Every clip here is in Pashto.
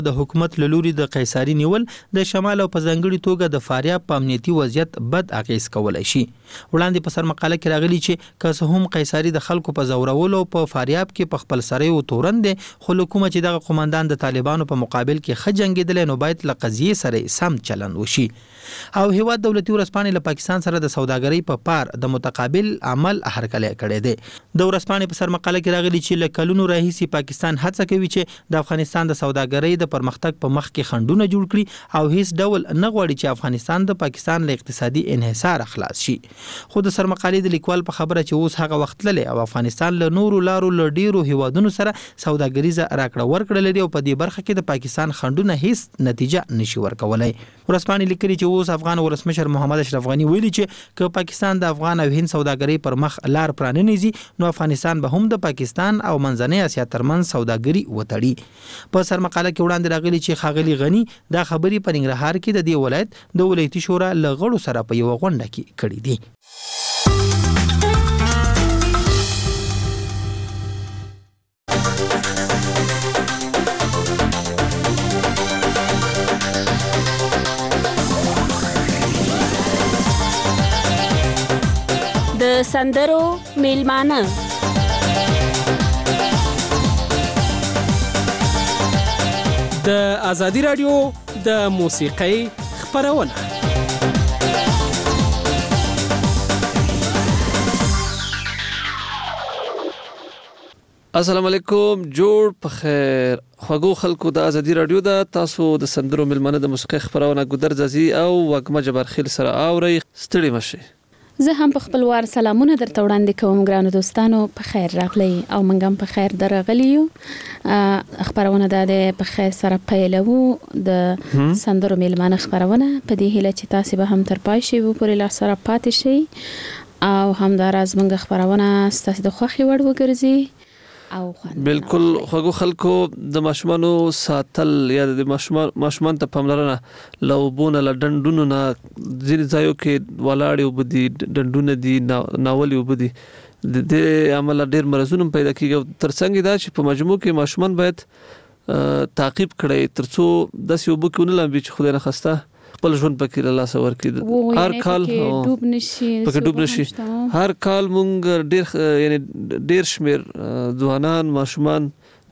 د حکومت له لوري د قیصري نیول د شمال او په ځانګړي توګه د فاریاب په امنیتي وضعیت بد اغیز کولای شي. وړاندې په سر مقاله کې راغلي چې که هم قیصري د خلکو په زورولو په فاریاب کې په خپل سره یو تورن دي، خو حکومت چې دغه قومندان د طالبانو په مقابل کې خجنګیدل نو باید له قضیې سره سم چلند وشي. او هیواد دولتي ورسپانې له پاکستان سره د سوداګرۍ په پار د متقابل عمل هرکلی کړی دی. د ورسپانې په سر مقاله کې راغلي چې له کلونو راهیسې پاکستان هڅه کوي چې د افغانستان د سوداګرۍ د پرمختګ په مخ کې خنډونه جوړ کړي او هیڅ ډول نه غواړي چې افغانستان د پاکستان له اقتصادي انحصار خلاص شي. خو د سرمقالې د لیکوال په خبره چې اوس هغه وخت لري او افغانستان له نورو لارو له ډیرو هیوادونو سره سوداګریزه راکړه ورکړه لري او په دې برخه کې د پاکستان خنډونه هیڅ نتیجه نشي ورکولای. ورسپانې لیکلي چې اوس افغان ولسمشر محمد اشرف غنی ویلي چې که پاکستان د افغان او هند سوداګرۍ پر مخ لار پراننیزي نو افغانستان به هم د پاکستان او منځنۍ اسیا ترمنځ سوداګري وتړي. په سر مقاله کې وړاندې راغلي چې ښاغلي غنی دا خبرې په ننګرهار کې د دې ولایت د ولایتي شورا له غړو سره په یو غونډه کې کړې دي. د سندرو میلمانه د ازادي رادیو د موسیقۍ خپرونه. السلام علیکم، جوړ په خیر خوږو خلکو د ازادي رادیو د تاسو د سندرو میلمانه د موسیقۍ خپرونه ګودر زازي او وګمه جبرخیل سره اوري. ستړي مشي. زه هم په خپل وار سلامونه درته وړاندې کوم ګرانو دوستانو، په خیر راغلی او موږ هم په خیر درغلی یو. خبرونه د په خیر سره پیلو د سندرو میلمانه خبرونه په دې هیله چې تاسو به هم تر پای شي پورې لا سره پاتې شي او هم دا راز موږ خبرونه ستاسو د خوښي وړ وګرځي او بالکل. خوږو خلکو د ماشومانو ساتل یا د ماشومان ته پاملرنه لوبونه لډندونو نه ځینې ځایو کې ولاړ وبدي ډندونه دي ناول وبدي د دې عمل ډیر مرزونه پیدا کیږي. ترڅنګ دا چې په مجموع کې ماشومان باید تعقیب کړي ترڅو د سیوبو کې نه لامبي چې خدای نه خسته خپل ژوند پکې له لاس ورکړي. هر کال پکې ډوب نشي. هر کال مونږ ډیر شمیر ځوانان ماشومان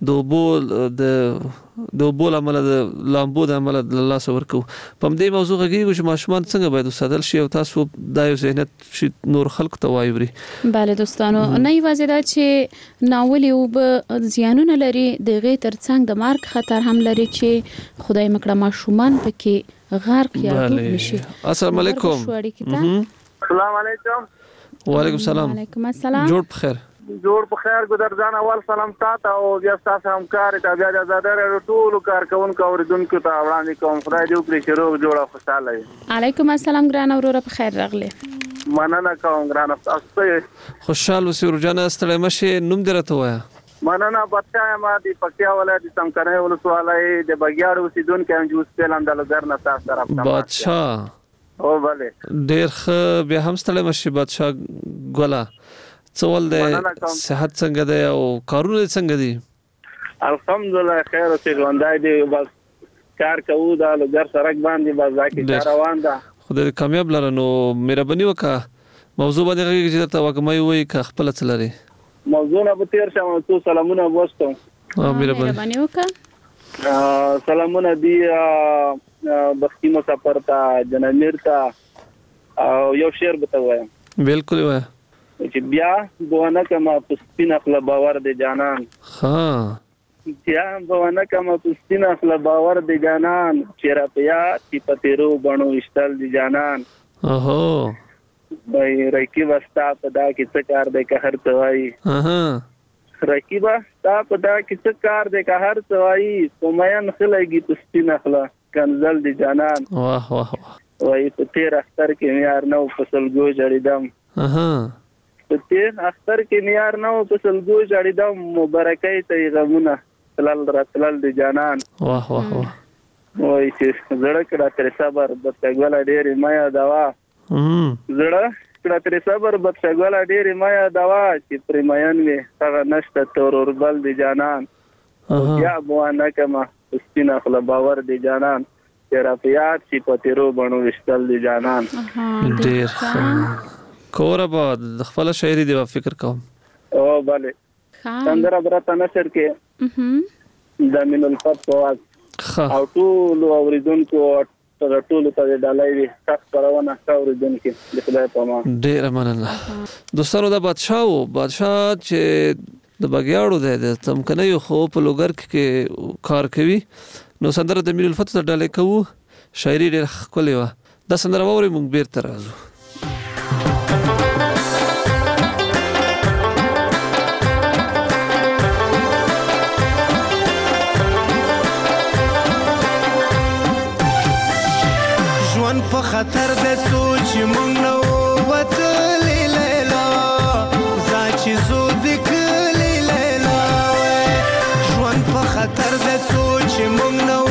د بول عمل د لامبو د عمل د لاس ورکو. په دې موضوع غږیږي چې ماشومان څنګه باید وساتل شي او تاسو د یو ذهنیت شي نور خلکو ته وایوري. bale دوستانو، نه یوازې دا چې ناول یو به زیانونه لري، دغه ترڅنګ د مارک خطر هم لري چې خدای مکړه ماشومان پکې غرق یا ډوب نشي. السلام علیکم. السلام علیکم. وعلیکم السلام. وعلیکم السلام. جوړ په خیر. جوړ په خیر ګدر ځان اول سلام تاسو او بیا تاسو همکار ته بیا د آزاد رادیو ټول کارکونکو اوریدونکو ته وړاندې کوم. خدای دې وکړي چې روغ جوړه خوشاله وي. علیکم السلام ګران اورور په خیر راغلی. مننه کوم ګران تاسو. خوشاله اوسئ ورجانه، ستړی مشي. نوم دې راته وایا. مننه بچا ما دي پکتیا ولایت څمکنه ولسوالۍ د بګیاړ اوسیدونکو هم جوړ سپیلم د لګر نه تاسو سره بادشاہ او bale ډیر ښه. بیا هم ستړی مشي بادشاہ ګولا. څول د صحت څنګه دی او کارونه څنګه دي؟ الحمدلله خیر اوسې ژوندای دی، بس کار کوو د لګر سرک باندې بس ځکه روان ده. خدای کامیاب لره. نو مهرباني وکړه موضوع باندې غږی چې درته وګمای وای که خپل څه لري موضوع نه به تیر شم. تو سلامونه وستم. مهرباني وکړه. سلامونه دی بختی مسافر ته جنامیر ته او یو شعر به ته وایم. بالکل وای چې بیا بونه کما پستین خپل باور دی جانان. بیا بونه کما پستین خپل باور دی جانان، چیرې پیا تی پتیرو بڼو اشتل دی جانان. وای رکیب استا پدا کې څه کار دی که هر څه وای. رکیب استا پدا کې څه کار دی که هر څه وای. کومین خلګي پستین خپل کنزل دی جانان. واه واه وای په تیر اختر کې یار نو فصل گو جړیدم. په تیر اختر کې نیار نو فصل گو جړیدم، مبارکۍ ته غمونه تلل راتلل دی جانان. واه واه واه. وای چې زړه کړه تر صبر بدګولا ډېر مایا دوا. زړه کړه تر صبر بدګولا ډېر مایا دوا، چې پرمایان می هغه نشته تور اور بل دی جانان. بیا بوانه کما پستین اخلا باور دی جانان چیرې په یاد شي په تیرو بڼو وشتل دی جانان. ډیر کور آباد خپل شاعري دی فکر کوم. او bale څنګه برته نشر کې د مين الفت پواز او ټول اوریدونکو ټول ته ډالای وي تاسو پرونه اوریدونکو د خدای په امان. ډیر مننه دوستانو. د بادشاه چې د بګیاړو د تمکنه یو خو په لوګر کې کار کوي نو سندره د مين الفت ته ډالای کوو. شاعري ډیر ښکلې و. دا سندره ووري مونږ بیرته راځو. ژوند په خطر د سوچ مونږ نو وتلې لیلا زاچ زو دکلې لیلا ژوند په خطر د سوچ مونږ نو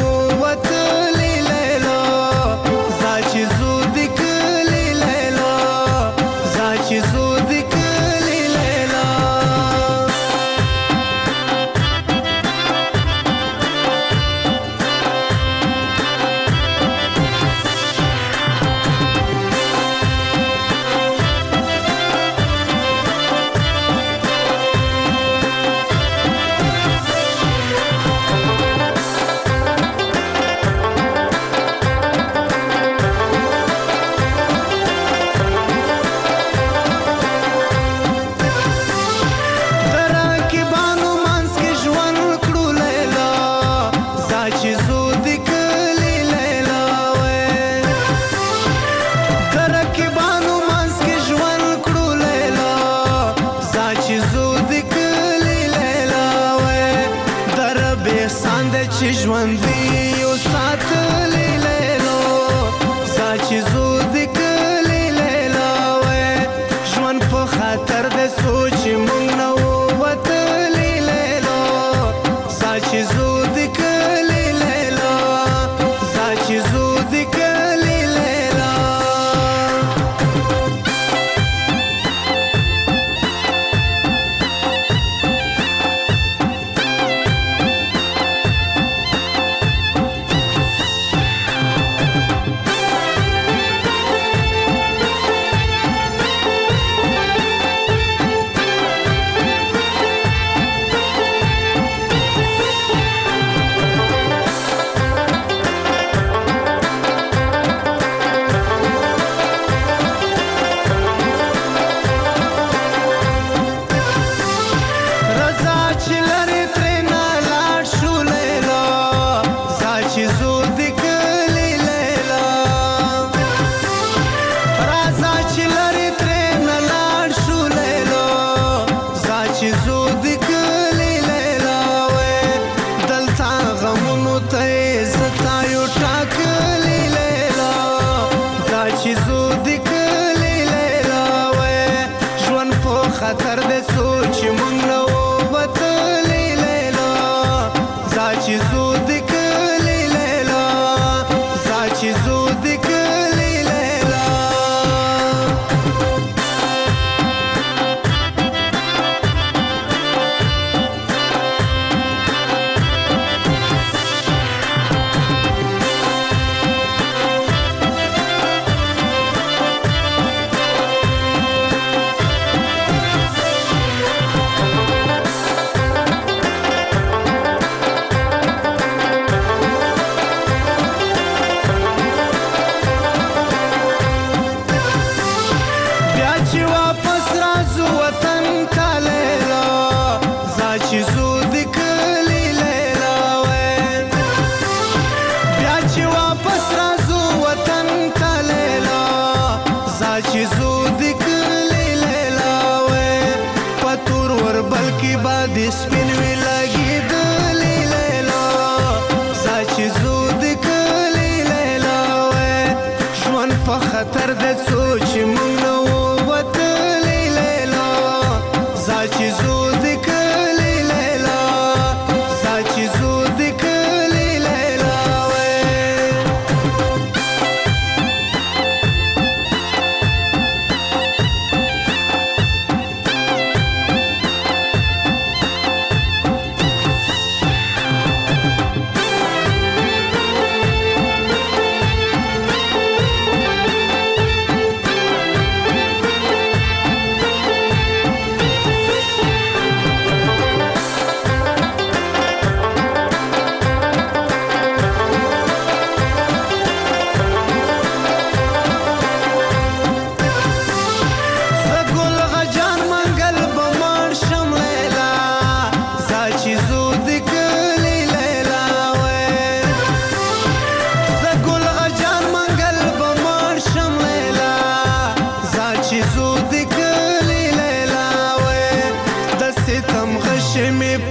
چې زو د کلی لیلا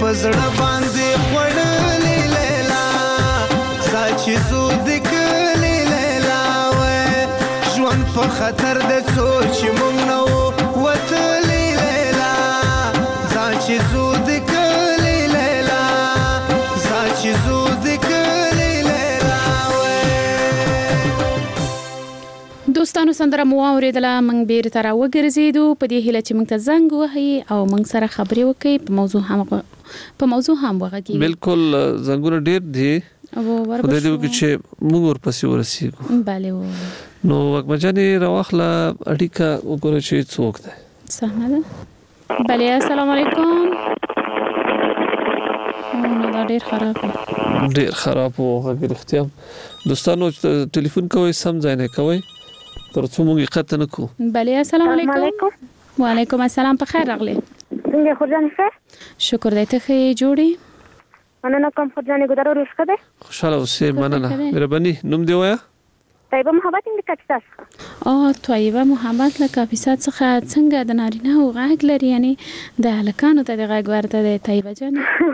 پزړه باندې خړلې لیلا ساچ زود کلی لیلا وې ژوند په خطر د سوچ مونږ نو وتلې لیلا ساچ زود کلی لیلا ساچ زود کلی لیلا وې دوستانو سندره مو اوریدله موږ بیرته راوګرځېدو په دې هیله چې موږ ته زنګ وهي او موږ سره خبرې وکړي په موضوع هم وغږیږي بالکل زنګونه ډېر دي خدای دې وکړي چې موږ ورپسې ورسېږو بله نو وکمجانې راواخله اړیکه وګوره چې څوک دی صحنه ده بله السلام علیکم نو دا ډېر خراب و غږ رښتیا دوستانو ټلیفون کوئ سم ځای نه کوئ تر څو موږ قطع نه کوو بله السلام علیکم وعلیکم السلام په خیر راغلی څنګه خورجانې ښه شکر دی ته ښه جوړې مننه کوم خورجانې ګودر ورس ښه دی خوشحاله اوسې مننه مهرباني نوم دې وایه طیبه محبت له کاپیسا څخه طیبه محبت له کاپیسا څخه څنګه د نارینه او غږ لري یعنی د هلکانو ته د غږ ورته دی طیبه جان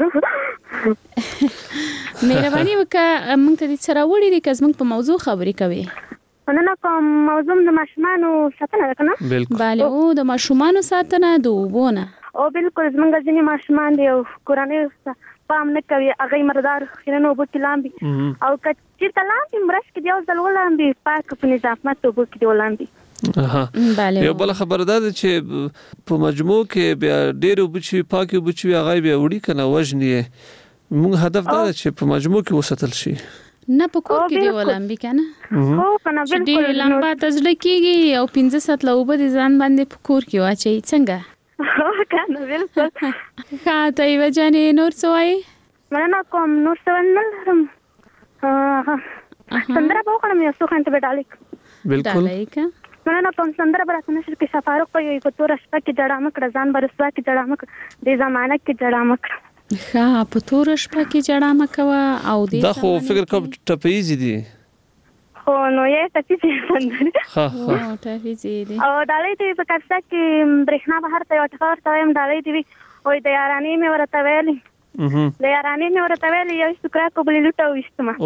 مهرباني وکړه موږ ته دې څه راوړي دي که زموږ په موضوع خبرې کوي مننه کوم موضوع د ماشومانو ساتنه ده که نه بله د ماشومانو ساتنه د اوبو نه بالکل زموږ ځینې ماشومان دي او کورنۍ پام نه کوي هغوی مردار خیرنو اوبو کې لامبي او که چېرته لامبي مرش کې د یو ځل ولامبي پاک په نظافت اوبو کې دې ولامبي یو بله خبره ده چې په مجموع کې بیا ډېرې اوبه چې وي پاکې اوبه چې وي هغه بیا وړي که نه وژني یې موږ هدف دا ده چې په مجموع کې وساتل شي نه په کور کې دی ولامبي که نه چې ډېرې لمبا ته زړه کېږي او 15 سطله اوبه د ځان باندې په کور کې واچوي څنګه کنه بالکل ښه طیبه جانې نور څه وایې مننه کوم نور څه نه لرم سندره به وکړم یو څو غنټې به ډالۍ بالکل مننه کوم سندره به راته نشر کې شفاروق په یو توره شپه کې جړه مه کړه ځان به رسوا کې جړه مه کړه دې زمانه کې جړه مه کړه ښه په توره شپه کې جړه مه کوه او دا خو فکر کوم ټپیزې دي خو نو یې ټپیزې سندرې ټپیزې دي او ډالۍ دې په کاپیسا کې برېښنا بهر ته یو ټکه ورته وایم ډالۍ دې وي وایي د یارانې مې ورته ویلې د یارانې مې ورته ویلې یو سکراک بلې لوټه وویستمه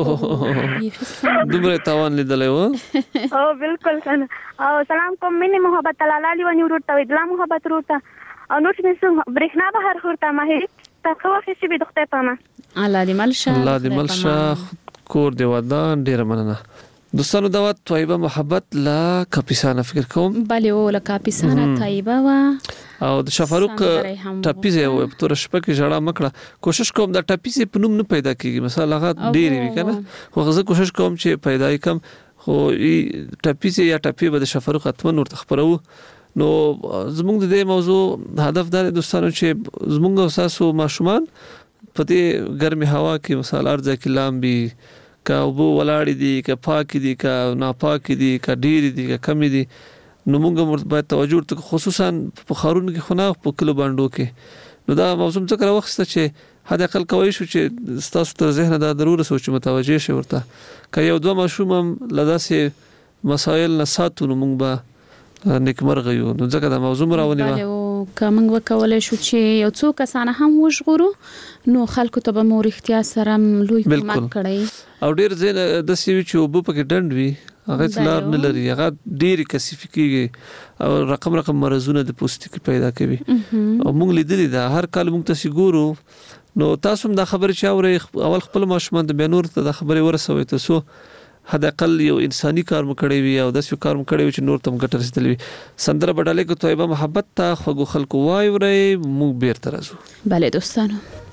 دومره تاوان لیدلی و بالکل کنه او سلام کوم مینې محبت تلالالي ونی ورور ته وایي دلا محبت ورور ته او نور چې برېښنا بهر ورته ماهري ته ښه وخت شي د خدای په امان الله دې مل شه کور دی ودان ډیره مننه دوستانو دا طیبه محبت لا کاپیسا نه فکر کوم بله او لا کاپیسا نه طیبه وا او د شفاروق ټپیزه و په تور شپه کې جړه مکړه کوشش کوم دا ټپیزه په نوم نه پیدا کیږي مثلا هغه ډیره وی کنه خو زه کوشش کوم چې پیدا کم خو ټپیزه یا ټپی به د شفاروق اتمن ورته خبرو نو زموږ د دې موضوع هدف دا دوستانو چې زموږ اساسو ماشومان په دې ګرمي هوا کې مثال ارزه کې لامبي کا وبو ولاړې دي کا پاک دي کا ناپاک دي کا ډېر دي کا کم دي نو موږ باید توجه ورته خصوصا په خارونو کې خونه په کلو باندې کې نو دا موضوع څه کړه وخت چې حد اقل کوي شو چې تاسو ته ذهن دا ضروري سوچ متوجه شي ورته که یو دوه ماشوم لداسې مسائل نه ساتو نو موږ به نیکمرغه یو نو ځکه دا موضوع راونی و که موږ وکولای شو چې یو څو کسانه هم وژغورو نو خلکو ته به مو رښتیا سره لوی کمک کړی او ډیر ځین د سیوی چې وبو پکې ډند وي هغه څلار نه لري هغه ډیر کثیف کیږي او رقم مرزونه د پوستکي پیدا کوي او موږ لیدلی دا هر کال موږ تاسو ګورو نو تاسو هم دا خبر چې اوري اول خپل ماشومان د بنور ته دا خبره ورسوي تاسو حد اقل یو انساني کار مکړی وي او داسې کار مکړی وي چې نور تم ګټه رسیدلی وي سندره بډاله کو طیبه محبت ته خوګو خلکو وای ورې موږ بیرته راځو بله دوستانو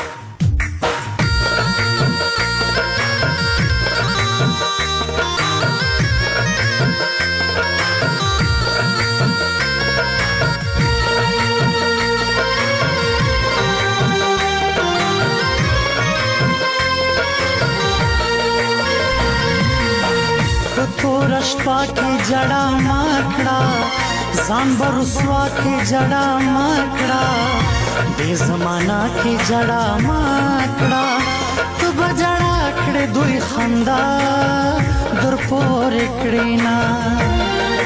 شپا کې جړه ماکړه ځان برسوا کې جړه ماکړه دې زمانہ کې جړه ماکړه تو بجړه کړې دوی خندا در پورې کړینا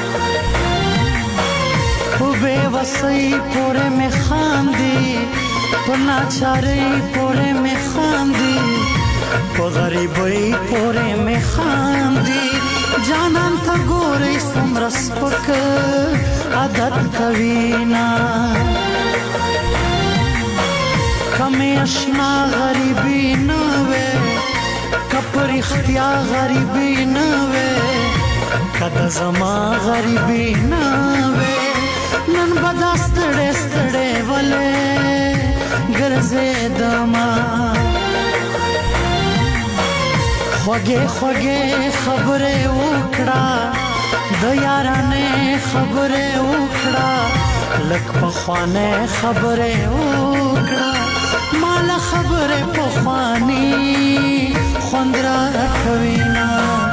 او به وسې پورې مې خاندي پنا چاری پوره می خاندی په غریبی پوره می خاندی جانان تا ګورې څومره سپک عادت کوي نه کمې اشنا غریبي نه وې که په رښتیا غریبي نه وې که د زما غریبي نه وې نن به دا ستړې ستړې ولې ګرځېدمه خوږې خوږې خبرې وکړه د یارانې خبرې وکړه لږ پخوانۍ خبرې وکړه مال خبرې پخواني خوند راکوي نه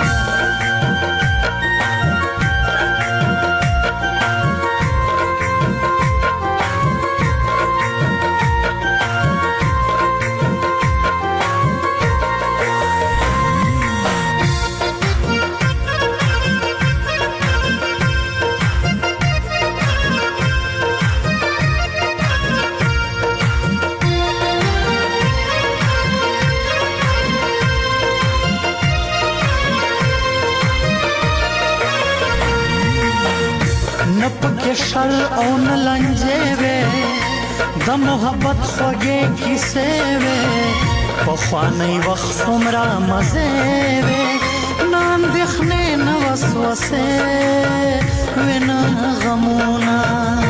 شل او نلنجې وې د محبت خوږې کیسې وې پخوانی وخت څومره مزې وې نه اندېښنې نه وسوسې وې نه غمونه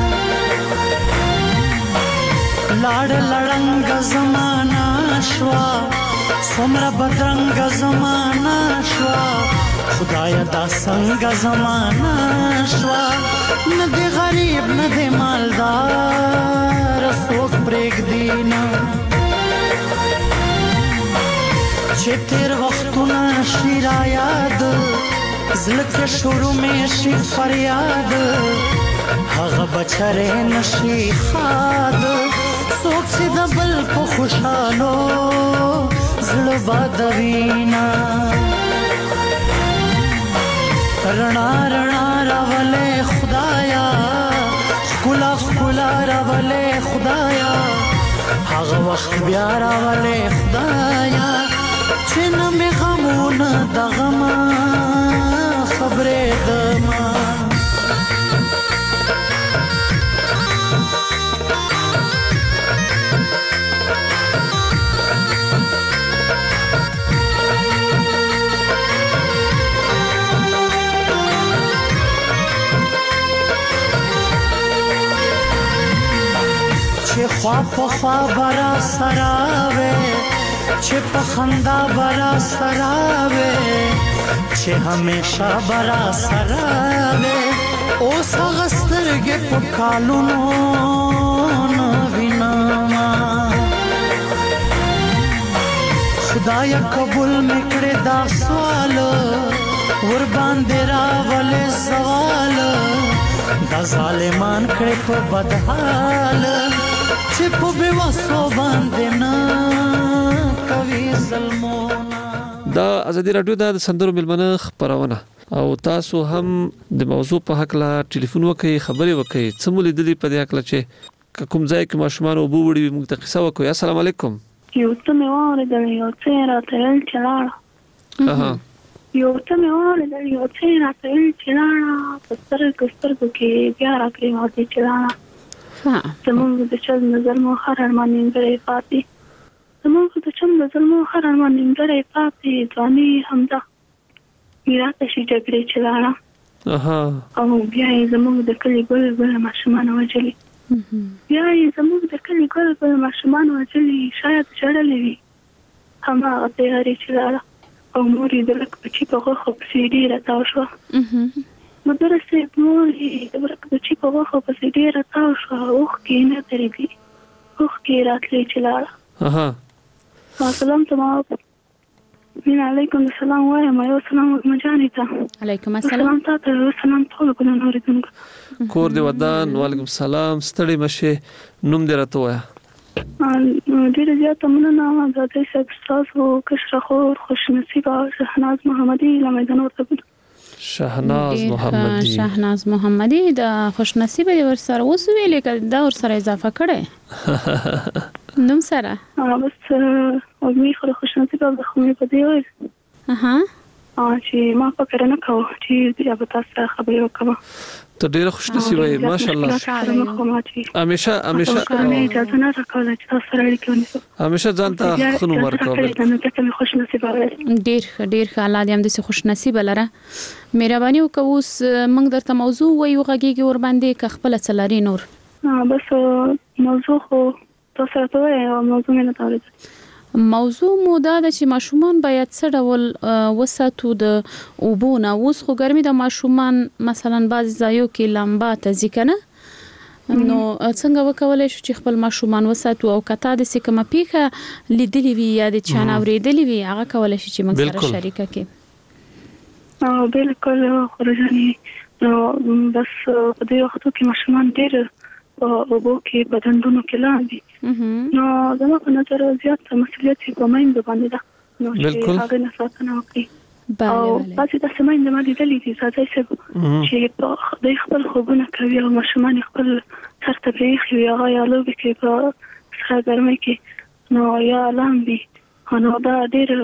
لاړ لړنګ زمانه شوه څومره بدرنګ زمانه شوه خدایا دا څنګه زمانه شوه نه دی غریب نه دی مالدار څوک پرېږدي نه چې تېر وختونه شي رایاد زړه کې شروع مې شي فریاد هغه بچرې نشي ښاد څوک چې د بل په خوشحالو زړه بادوي نه رڼا رڼا راولې خدایا ښکلا ښکلا راولې خدایا هغه وخت بیا راولې خدایا چې نه مې غمونه د غمه خبرېدمه چې خوا په خوا برا سراوي چې په خندا برا سراوي چې همیشه برا سراوي اوس هغه سترګې په کالونو نه وینم خدایا قبول میکړه دا سوال ور باندې راولې سوال دا ظالمان کړه په بدحال چې په بواسو باندې نه کوي ظلمونه دا ازادي رادیو د سندرو ملمنه خبرونه او تاسو هم د موضوع په حق لا ټلیفون وکي خبري وکي څمولې د دې په حق لا چې کوم ځای کې ماشومان او بو وړي موږ ته قصه وکي السلام علیکم یو ته مې واورېدل یو څه راته ویل چې لاړه یو ته مې واورېدل یو څه راته ویل چې لاړه په سترګو کې بیا راکړې ماتې چې لاړه زمونږ د چل نظر مو هر ارمان نیمګړی پاتې زمونږ د چل نظر مو هر ارمان نیمګړی پاتې ځواني همدا میراته شي جګړې چې لاړه او بیا یې زمونږ د کلي ګل ګل ماشومان وجلي بیا یې زمونږ د کلي ګل ګل ماشومان وجلي شاید ژړلې وي هماغه تیارې چې لاړه او مور یې د لږ بچي په غوښو پسې ډېره تاو شوه مدرس صاحب مور یې د لږ بچي په غوښو پسې ډېره تاو شوه اوښکې یې نه درېدلې اوښکې یې راتلې چې لاړه سلام ته ما مين علیکم السلام وایم یو سلام مجاني ته علیکم السلام تاسو یو سلام ټول کو نور دې کور دی ودان وعلیکم السلام ستړي مشه نوم دې راته وایا ډیره زیاته مننه د دې تاسو کشر خور خوش نصیبه شهناز محمدي لمدان ورته شهناز محمدي د خوش نصیبه ور سره اوس ویلې دا ور سره اضافه کړي نوم سره بس وګمي خو خوشنصیبه به خو مې په دی وای چې ما فکر نه کوم چې بیا به تاسو خبرې وکړم. ته ډېر خوشنصیبه یې ماشاءالله. همیشه اجازه نه راکوله چې تاسو سره اړیکه ونیسم. همیشه ځان ته ښه نوم ورکوئ. ډېر خوشنصیبه ډېر ښه الله دې هم دې خوشنصیبه لره. مهرباني وکړه اوس موږ درته موضوع وایو غږیږي ور باندې که خپل څلاري نور. بس موضوع خو تاسو سره ته وایو موضوع نه تاورید. موضوع مو دا ده چې ماشومان باید څه ډول وساتو د اوبونه. اوس خو ګرمي د ماشومان مثلا بعض ځایو کې لمبا ته ځکنه نو څنګه وکولای شو چې خپل ماشومان وساتو او کته د سکه مپیخه لیدلې وی یا د چان اوریدلې وی هغه کولای شي چې موږ سره شریکه کې. بالکل خورجاني نو بس په دې وخت کې ماشومان ډېر اوبو کې بدندونو کې لاندې نو زما په نظر زیات مسؤلیت په مایند باندې ده نو چې هغه نه ساتنه وکړي. او پاتې د سمایند باندې د لیدي ساتي چې د خپل خوبونه کوي او ماشومان خپل سر ته بریخي هغه یا لوبي کې په سره ګرمي کې نو یا لاندې نو دا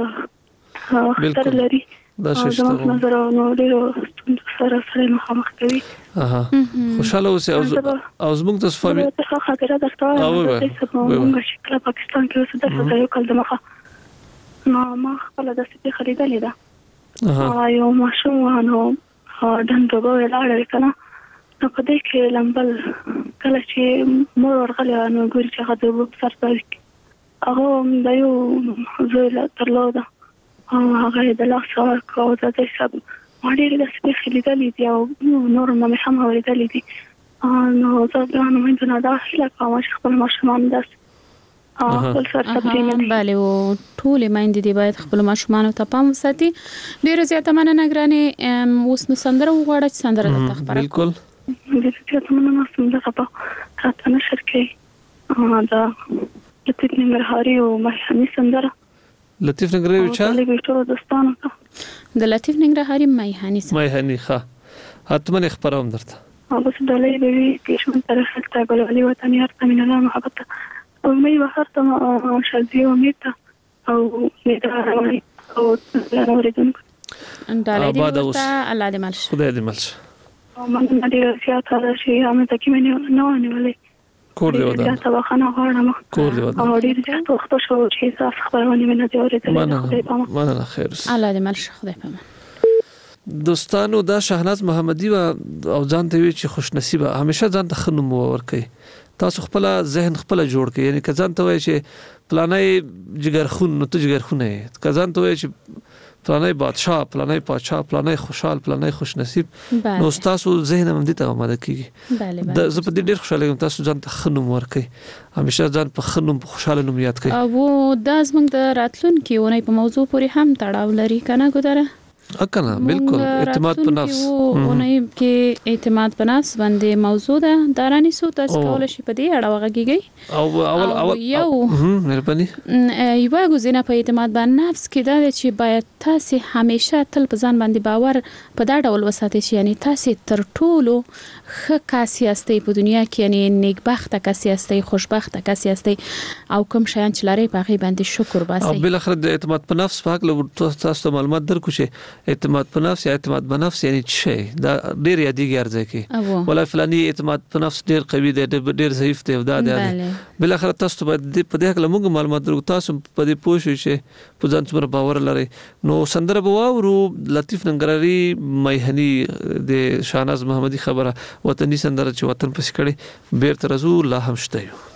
ډېر خطر لري. دا شته نظر نو ډېر سره مخامخ کوي. خوشاله اوسئ او زموږ د فامي ته خاطره درته موږ چې پاکستان کې اوسه د یو کال د مخه نو ما خپل د سپي خریدلې ده یو ماشوم نو دنده به لاړ کنه نو په دې کې لمبل کله چې مور ورغله نو ګوري چې هغه د وب سر پاره هغه د یو زوی ترلوده هغه د لاس اور کو د دې سب وړي د سپي خلیدلې دی او نور مې هم اوریدلې دي نو زه دا نو مې نه داخله کوم چې خپل ماشومان داس خپل سر سبجینه bale او ټول مایند دی باید خپل ماشومان ته پام وساتي. ډیره زیاته مننه ګرانې اوس نو سندره وغواړه چې سندره د تخبره بالکل ډیره زیاته مننه سندره په تاسو نشر کې دا لطیف ننګرهاري او مهني سندره لطیف ننګرهاري د لطیف ننګرهاري مایهانی ښه حتما خبروم درته بس دلې به کې شون طرف ته بلولي وطن یار ته من الله محبت او مې وحرته شذي وميت او مداري او اوریدونکو انداله دې ورته الله دې مالش خدای دې مالش او من دې سیاته شي هم ته کې مې نه ونیولې کور دی ودا دا تبخانه غواړم کور دی ودا او ډیر ځات وخت شو چې تاسو خبرونه مې نه دی اورېدلې مننه خیر الله دې مالش خدای پامه. دوستانو دا شهناز محمدي او ځان ته وی چې خوش نصیبه همیشه ځان ته خنوم ورکړي. تاسو خپل ذهن خپل جوړ کړئ یعنی کزان ته وای چې پلانای جګرخون نو ته جګرخونه کزان ته وای چې پلانای بادشاہ پلانای پادشاہ پلانای خوشحال پلانای خوش نصیب نو تاسو ذهن هم دې ته آماده کیږي. د زه په دې ډیر خوشاله یم تاسو ځان ته خنوم ورکړئ همیشه ځان په خنوم په خوشاله نوم یاد کړئ. او دا زموږ د راتلونکي ونې په موضوع پورې هم تړاو لري کنه ګدره اکنه بالکل اعتماد په نفس ونې کې اعتماد په نفس باندې موضوع ده داراني سو تاسو کول شي په دې اړه وغږیږي او اول یو مهرباني یو غوښنه په اعتماد باندې نفس کې دا چې باید تاسو همیشه تل په ځان باندې باور په دا ډول وساتئ چې یعنی تاسو تر ټولو ښه کاسي استئ په دنیا کې یعنی نیکبخته کاسي استئ خوشبخته کاسي استئ او کوم شیان چې لري په غي باندې شکر باسئ. او بل اخر د اعتماد په نفس پاک له تاسو معلومات درکو چې اعتماد په نفس یا اعتماد په نفس یعنی څه دا ډیر یادګي ارزه کې ولا فلاني اعتماد په نفس ډیر قوي دی ډیر ضعیف دی دا دی بل اخر تاسو په دې کې موږ معلومات درکو تاسو په دې پوښی چې په ځان څومره باور لري. نو سندره بواورو لطیف ننګرهاري مایهني د شهناز محمدي خبره وطني سندره چې وطن پس کړي بیرته رزو لا هم شته یو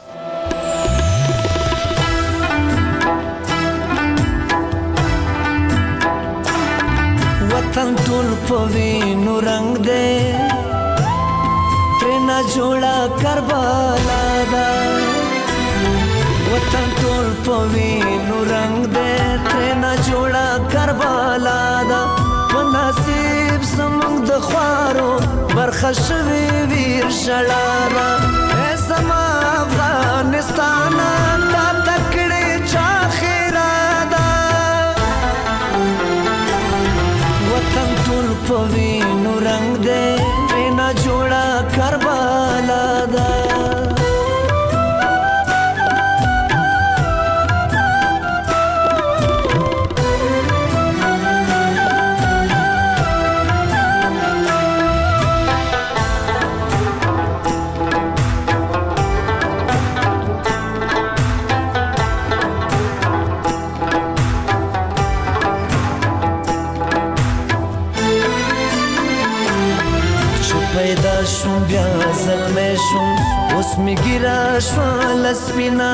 وطن ټول په وینو رنگ دے ترنا جوړا کربلا دا وطن ټول په وینو رنگ دے ترنا جوړا کربلا دا ونصیب زموږ د خوارو برخښوي ویر شلارا زما افغانستان دا تکړه چا خیرا دا وطن ټول په وینو رنگ دے ترنا جوړا کربلا دا پیدا شوم بیا زلمی شوم اوس می ګیره شوه لسپینا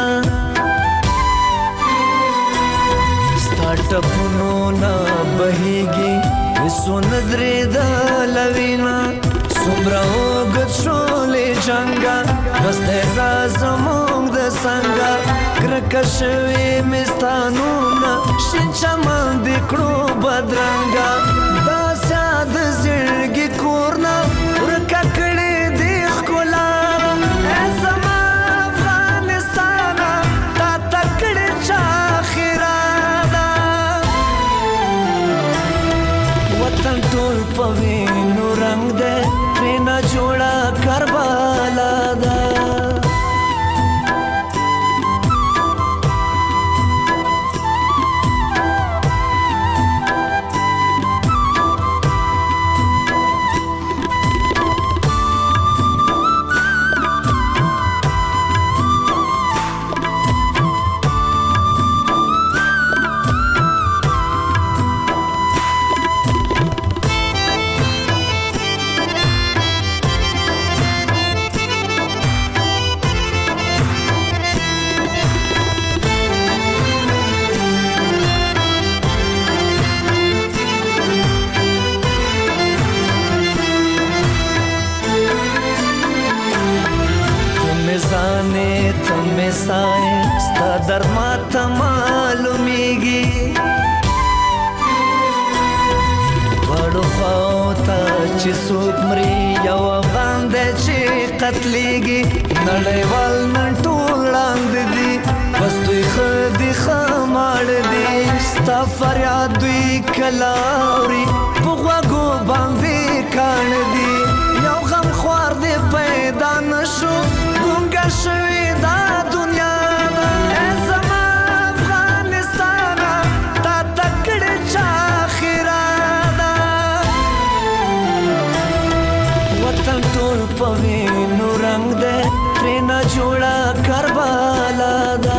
ستا ټپونو نه بهیږي هېڅو نه درېده لوینا څومره اوږد شولې جنګه بس دی ځه زموږ د څنګه کرکه شوې مې ستا نومونه شین چمن دې کړو بدرنګه داسې د زړګي کور نه ورکه کړې دې ښکلا ای زما افغانستانه تا ته کړې چا خیراده وطن ټول په وینو رنګ دی ترېنه جوړه کربلا ده ستا درما ته معلومیږي دواړو خواو ته چې څوک مري یو افغان دی چې قتلیږي نړیوال نن ټول ړاند دي بس دوی ښه دي ښه ماړه دي ستا فریاد دوی کله اوري په غوږو باندې کاڼه دي یو غمخوار دی پیدا نه شو ګونګه شوې دا دنیا په وینو رنګ دی ترېنه جوړه کربلا ده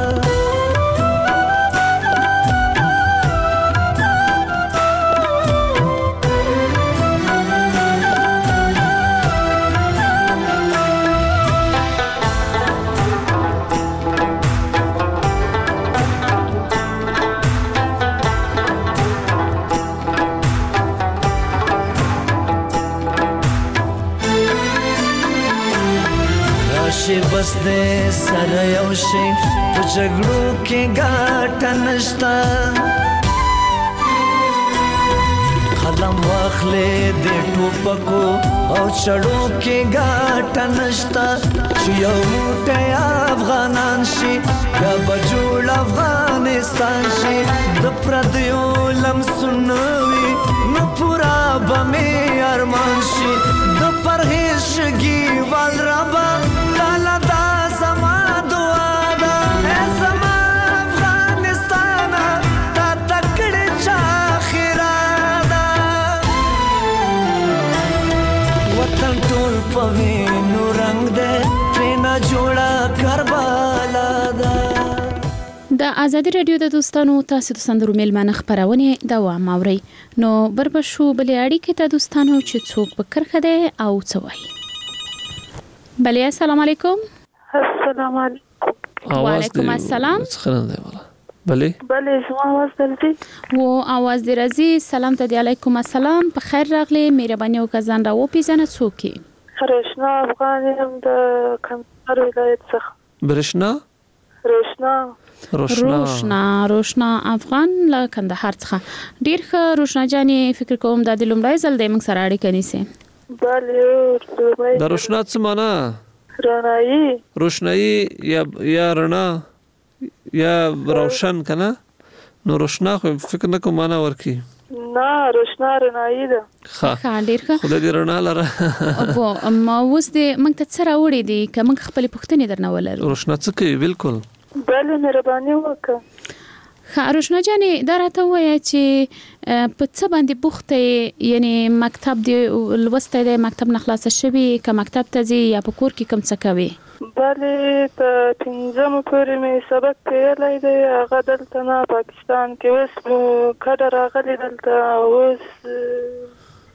بس دې سره یو شي په جګړو کې ګټه نشته قلم واخلې د ټوپکو او چړو کې ګټه نشته چې یو موټی افغانان شي یا به جوړ افغانستان شي د پردیو لمسونه وي نو پوره به مې ارمان شي د پرهیز شګي وال ربه تعالی دا زما دعا ده ای زما افغانستانه تا ته کړې چا خیراده وطن ټول په وینو رنګ دی ترېنه جوړه کربلا ده د ازادي رادیو د دوستانو تاسو د سندرو میلمانه خبرونه دوام اوري نو بربشو بلې اړیکې ته دوستانو چې څوک په کرخه ده او څه وایي بله السلام علیکم السلام علیکم وعلیکم السلام خیرنده والا بله شما आवाज درځي و आवाज دی راځي سلام ته علیکم السلام په خیر راغلی مهرباني وکړئ را و پیژنه څوک رشنا افغان هم د کندهار ولایت څخه برشنا روشنا افغان له کندهار څخه ډیر ښه روشنا جانې فکر کوم د لومړی ځل د موږ سره اړیکه نیسي بله د روشنا څه معنا روشنايي یا رڼا یا روشن کنه نو روشنا خو فکر نه کوم معنا ورکی نه روشنا رڼایي ده ښه ډیر ښه خدای دې رڼا لره او ما اوس دې موږ ته څه راوړي دي که موږ خپل پوښتنې درنه ولرو روشنا څه کوي بالکل بله مهرباني وکړه روشنا جانې دا راته وایه چې په څه باندې بوخته یعنی مکتب دی لوستی دی مکتب نه خلاصه شوي که مکتب ته ځي یا په کور کې کوم څه کوي بله ته 5 پورې مې سبق ویلی دی هغه دلته نه پاکستان کې اوس مو کډه راغلی دلته اوس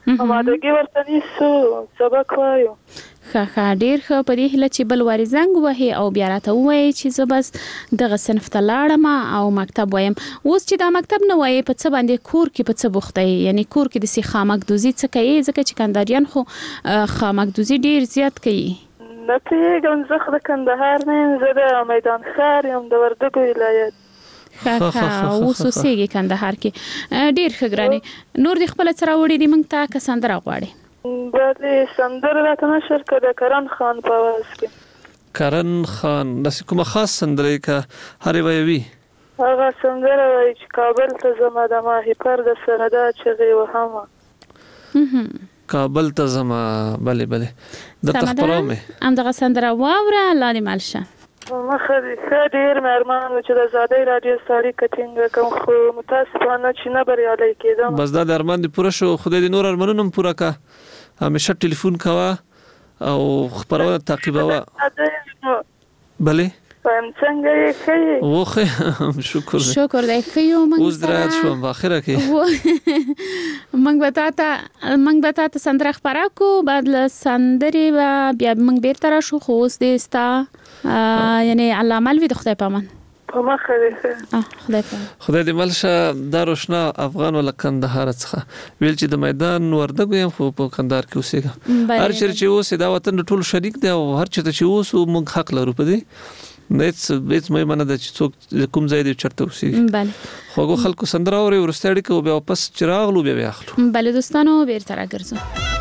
امادګي ورته نیسو سبق وایو. ښه ډیر ښه. په دې هیله چې بل واري زنګ وهي او بیا راته ووایي چې زه بس دغه صنف ته لاړم او مکتب وایم. اوس چې دا مکتب نه وایي په څه باندې کور کې په څه بوخته یې، یعنی کور کې د سي خامکدوزي څه کوي؟ ځکه چې کندهاریان خو خامکدوزي ډیر زیات کوي. نه پیږم، زه د کندهار نه یم، زه د میدان ښار یم، د وردګو ولایت. ښه اوس اوسېږي کندهار کې. ډیر ښه ګرانې. نور دې خپله څه راوړي دي موږ ته که سندره غواړې؟ بله سندره راته نشر که د کرن خان په اواز کې. کرن خان داسې کومه خاص سندره که هرې ویوي؟ هغه سندره وایي چې کابل ته ځمه د ماهیپر د سره دا چغې وهمه. کابل ته ځمه. بله درته خپروم مې همدغه سندره واوره. الله دې مل شه. مخه دې ښه. ډېر مې ارمان و چې د ازادۍ راډیو سره اړیکه ټینګه کړم، خو متاسفانه چې نه بریالی کېدم. بس دا د ارمان دې پوره شو. خدای دې نور ارمانونه هم پوره کړه. همیشه ټلیفون کوه او خپرونه تعقیبوه. بله فهم څنګه یې ښه یې؟ وخه شکر دی ښه یو. اوس درات شوم په اخره کې. موږ به تاته سندره خپره کو، بعد له سندرې بیا موږ بیرته راشو. خو اوس دې ستا یعنی علامه الوي د خدای پامان په مخه دې ښه. خدای دې مل شه. دا روشنا افغان ول کندهار څخه ویل چې د میدان وردګو یم، خو په کندهار کې اوسېږم. هر چیرې چې اوس دا وطن ټول شریک دی او هر چیرته چې اوس موږ حق لرو په دې. هیڅ مې منه د چې څوک کوم ځای دی چرته اوسېږي. بله خوږو خلکو سندره اوري ورسته اړیکه او بیا واپس چې راغلو بیا اخلو. بله دوستانو بیرته راګرځو.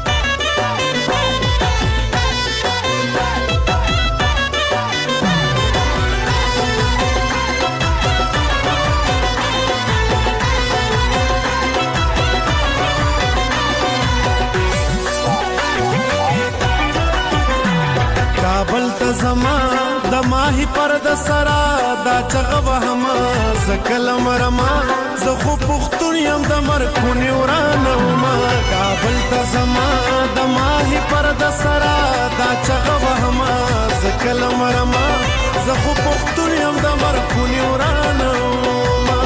کابل ته زما د ماهی پر د سرا دا چغه وهما زکلم رما زه خو پختون یم د مرکونی ورانه ما. کابل ته زما د ماهی پر د سرا دا چغه وهما زکلم رما زه خو پختون یم د مرکونی ورانه ما.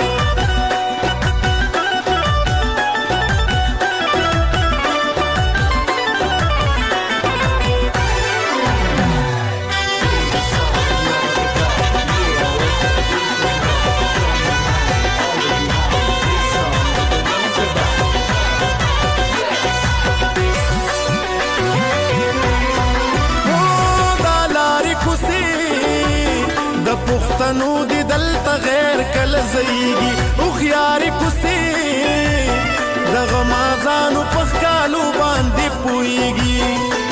پښتنو دی دلته غیر کله زیږي او خياري کوسي د غمازانو په خالو باندې پويږي.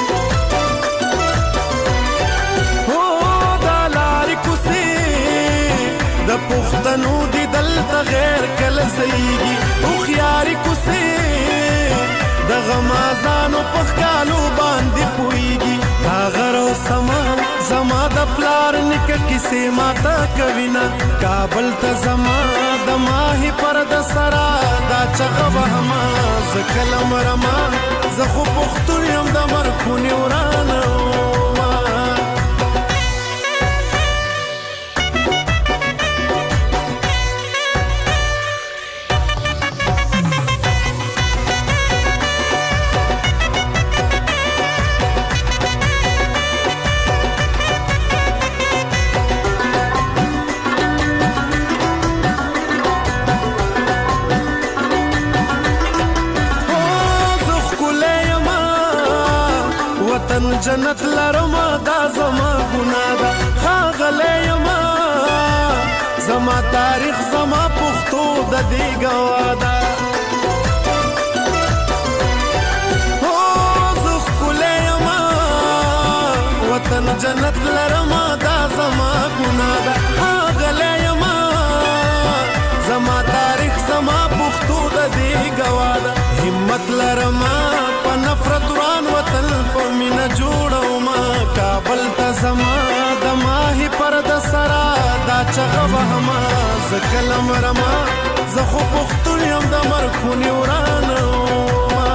او دا لاري کوسي د پښتنو دی دلته غیر کله زیږي او خياري کوسي د غمازانو په خالو باندې پويږي. دا غرو سما زما د پلار نک کیسه ماتا کوینا. کابل ته زما د ماهی پر د سرا دا چغه وهما زکلم رما زه خو پختون یم د مرخونی ورانه ما. جنت لرما دا زما ګناه ده خاغلی یما زما تاریخ زما پښتو د دې ګواه ده. او زه ښکلی یما وطن جنت لرما دا زما ګناه ده خاغلی یما زما تاریخ زما پښتو د دې ګواه ده. همت لرما په نفرت وران وطن په مینه جوړو ما. کابل ته زما د ماهی پر د سرا دا چغه وهما زکلم رما زه خو پختون یم د مرخونی ورانه ما.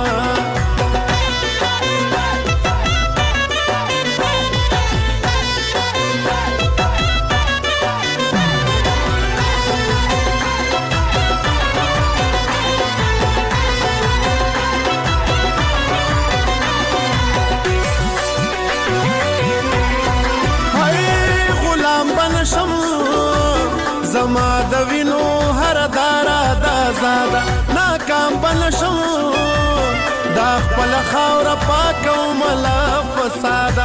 ناکام بنشم دا خپل خاور پاک او ملا فسادا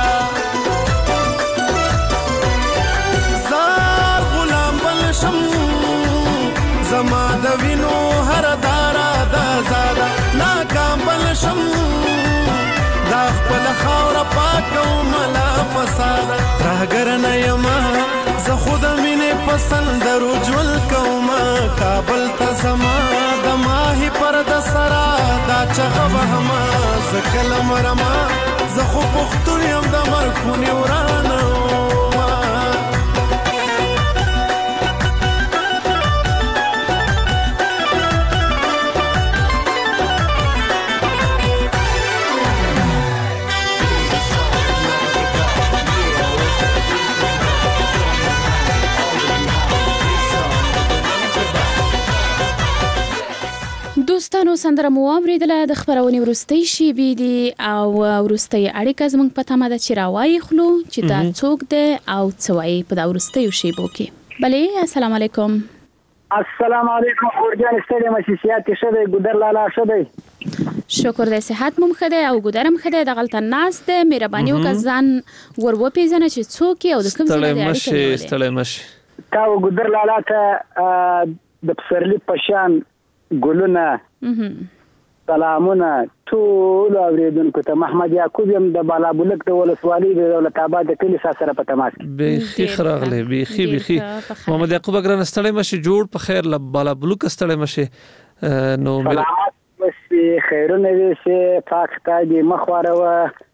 زار غلام بنشم زما د وینو هر دارا د زادا ناکام بنشم دا خپل خاور پاک او ملا فسادا راګر نه یما زه خود مینه پسند رجل کوما کابل ته زما د ماهی پر د سرا دا چغه وهما زکل مرما زه خو پختون یم د مرخونی ورانه دوستانو سندره مو اوریدله د خبرونې ورستۍ شیبې دي او ورستۍ اړیکه زموږ په تمه ده چې راوایي خلو چې دا څوک دی او څه وایي په دا ورستیو شیبو کې. بلې السلام علیکم. السلام علیکم خورجان ستړي مسیحیات شه دی ګودر لالا شه دی شکر دی صحت مو ښه دی او ګودرم ښه دی د غلطه ناس دی مهرباني وکړه ځان ور وپېژنه چې څوک او د کوم ځای دی ستړی مشه تا ګودر لالا ته د پسرلی پشان ګلونه سلامونه ټول اوریدونکو ته محمد یعقوب یم د بالابلک د ولسوالۍ د دولت آباد د کلی سره په تماس بيخي خراغله بيخي محمد یعقوب اگر ستړی مشه جوړ په خیر ل بالابلک ستړی مشه نو سلامات مشه خیرونه وي سه پاک ته دې مخواره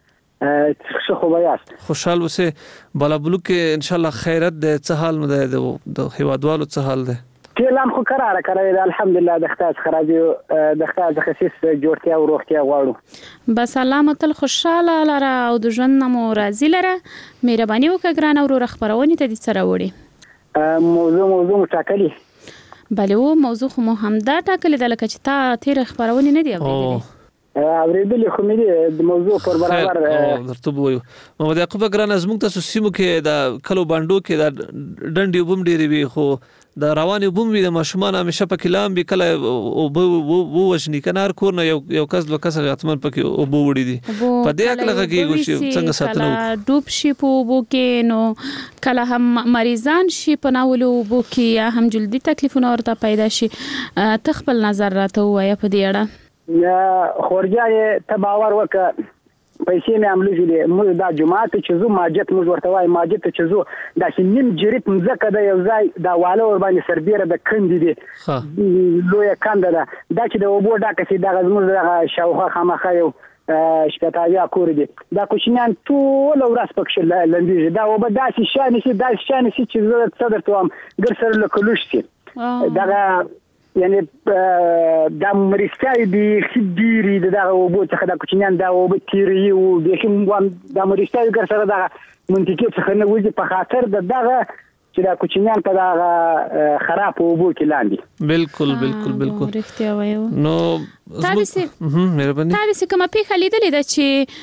څه خو بیاست خوشحال وسه بالابلک ان شاء الله خیرت د څه حال مده د هیوادوالو څه حال ده کلام خو قراره کړی الحمدلله د خدای خراجي د خدای خصيص جوړتیا او روغتیا غواړو بس الله متل خوشاله لره او د ژوند مو راضي لره مهرباني وکړه ګران او خبرونه ته دې سره وړي موضوع ټاکلی بله و موضوع خو مو هم دا ټاکلی د لکه چې تا تیر خبرونه نه دی اوریدلې خو مې د موضوع پر برابر درته وایو محمد یعقوب ګران زموږ تاسو سیمو کې د کلو باندو کې د ډنډي بوم ډېری وي خو د رواني بوم وي د ماشومان همیشه په کلام به کله او وو وشني کنار کور نه یو کس لو کس غتمن پکې او بو وړي دي په دې اکل غږی څنګه ساتنه ډوب شي په بو کې نو کله هم مریضان شي په ناولو بو کې یا هم جلدي تکلیفونه ورته پیدا شي تخپل نظر راته وایي په دې اړه یا خورجای ته باور وکړه پیسې مې عملي دي موږ دا جماعت چې زو ماجت موږ ورته وای ماجت چې زو دا چې نیم جریب مزکه د یو ځای دا واله ور باندې سربیره د کندې دي لوی کنده دا چې د وبو ډاکه چې دا زموږ د شاوخه خامخه یو شپتاویا کور دي دا کوچنیان ټول ورځ پکښ لندې دا وب داسې شانې چې زه صدر توام ګر سره لکلوش سي دا یعنی دا مریضای دي خديري دا وبو څخه دا کوچنیان دا وب تیری او د کوم دا مریضای ګر سره دا منطقي څخه نه وځي په خاطر دغه چې دا کوچنیان په دا خراب وبو کې لاندې بالکل رښتیا وایو نو تاسو مهرباني تاسو کومه پیښه لیدلې ده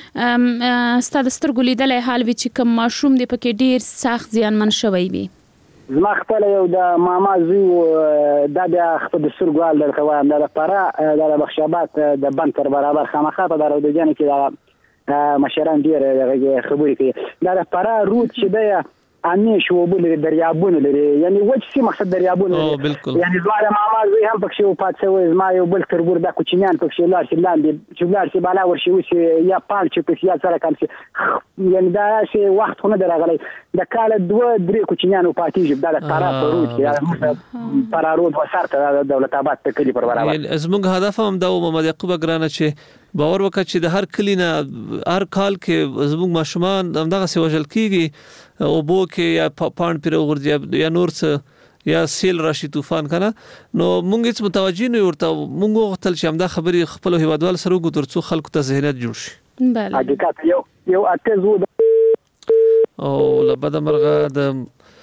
چې ستاسو سترګو لیدلې حال وی چې کوم ماشوم دی پکې ډیر سخت زیانمن شوی وي زما خپل یو د ماما زوی د خپل سرګوال د کوام د لپاره د بخشابات د بند پر برابر خامخا په دارو د جن کې د مشران ډیر خبرې کوي د لپاره روت چې د انیش وبل دریابونه لري یعنی وڅ سي مقصد دریابونه یعنی زواره ماما زوی هم پکې او پاتې زما یو بل تربور د کوچنیان پکې لار چې لاندې چې لار چې بالا ورشي وسی یا پال چې پکې یا سره کم شي یعنی دا شی وخت خو نه درغلی د کال 2-3 کوچنیان او پاتې د لپاره پروت یا پرارود وسارته د دولت آباد ته کلی پر برابر زموږ هدف هم دا محمد یعقوب ګرانه چې باور وکړه چې د هر کلی نه هر کال کې زموږ ماشومان دغه څه وژل کیږي او بو کې یا پاند پیر ورځي یا نور څه یا سیل راشي طوفان کنه نو مونږ هیڅ متوجي نه ورته مونږ غوښتل چې همدا خبري خپل هیوادوال سره وګورو ترڅو خلکو ته ذهنیت جوړ شي بله حقیقت یو اتزو او لبد مرغه د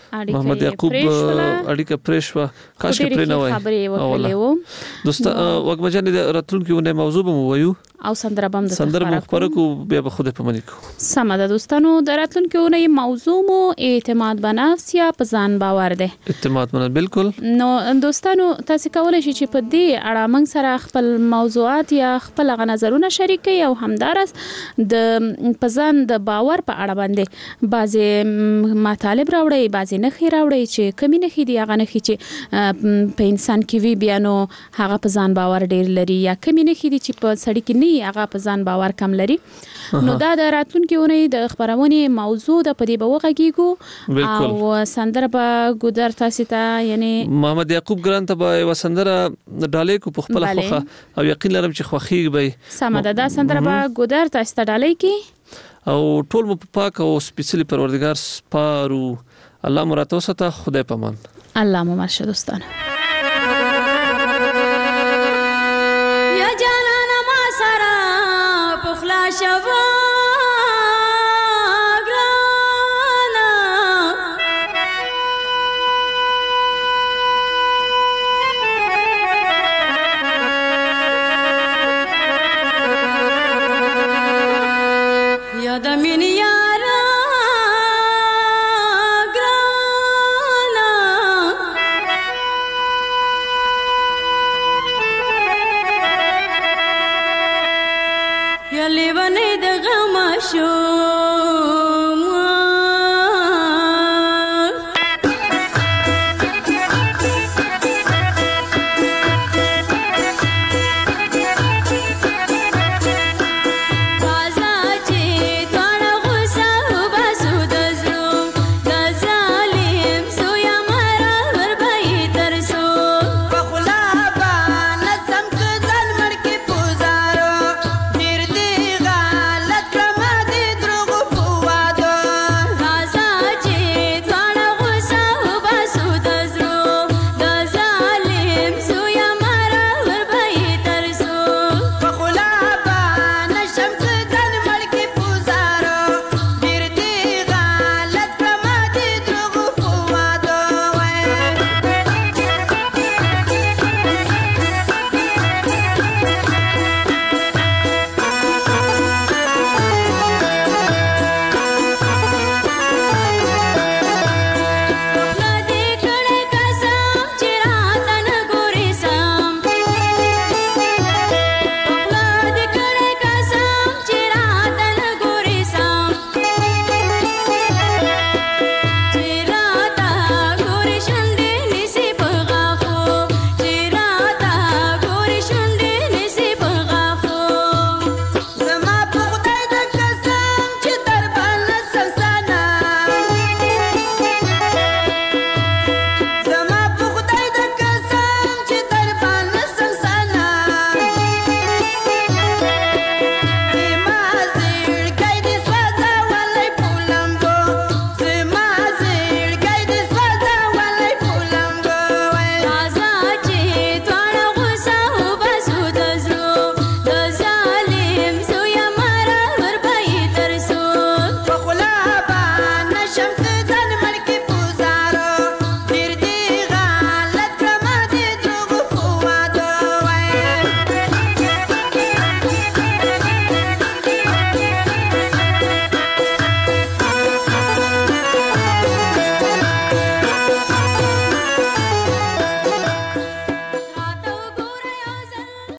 محمد یعقوب اړیکه پرېشوا کاش کې پرې نه وای خبرې وکړلې دوستا وګمجن د راتلونکو نه موضوع به وایو او سندره بم د سندره خبره کو بیا به خوده پمنې کو سم ده دوستانو د راتلونکو نه موضوع مو اعتماد بنفس یا په ځان باور ده اعتماد بنفس بالکل نو دوستانو تاسو کولای شئ چې په دې اړه موږ سره خپل موضوعات یا خپل نظرونه شریک کړئ او همدارس د په ځان د باور په اړه باندې بعضی مطالب راوړئ بعضی نخي راوړئ چې کمی نخي دی هغه نخي چې په انسان کې وی بیانو هغه په ځان باور ډیر لري یا کمی نخي دی چې په سړی کې هغه په ځان باور کم لري نو دا د راتلونکي اونۍ د خبرونه موضوع د پدی به وغږیږو او سندره به ګودر تاسو ته یعنی محمد یعقوب ګران ته به وسندره ډالې کو په خپل خوخه او یقین لرم چې خوخي به سمه ده سندره به ګودر تاسو ته ډالې کی او ټول مو پاک او سپیشلی پروردگار سپارو الله مراتو ستا خدای پامان الله مو مرشه دوستان شوا گرانا یاد من یارا گرانا یلی ونی د غم شو